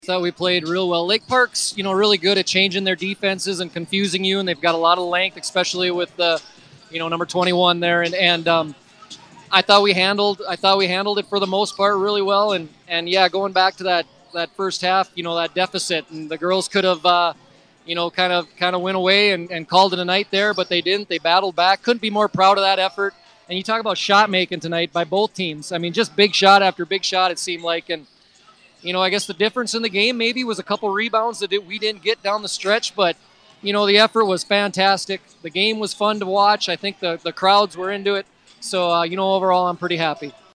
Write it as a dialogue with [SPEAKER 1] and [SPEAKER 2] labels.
[SPEAKER 1] Thought we played real well. Lake Park's, really good at changing their defenses and confusing you, and they've got a lot of length, especially with the, number 21 there. And I thought we handled it for the most part really well. And yeah, going back to that first half, that deficit, and the girls could have, kind of went away and called it a night there, but they didn't. They battled back. Couldn't be more proud of that effort. And you talk about shot making tonight by both teams. I mean, just big shot after big shot, it seemed like. And I guess the difference in the game maybe was a couple rebounds that we didn't get down the stretch, but the effort was fantastic. The game was fun to watch. I think the crowds were into it. So overall, I'm pretty happy.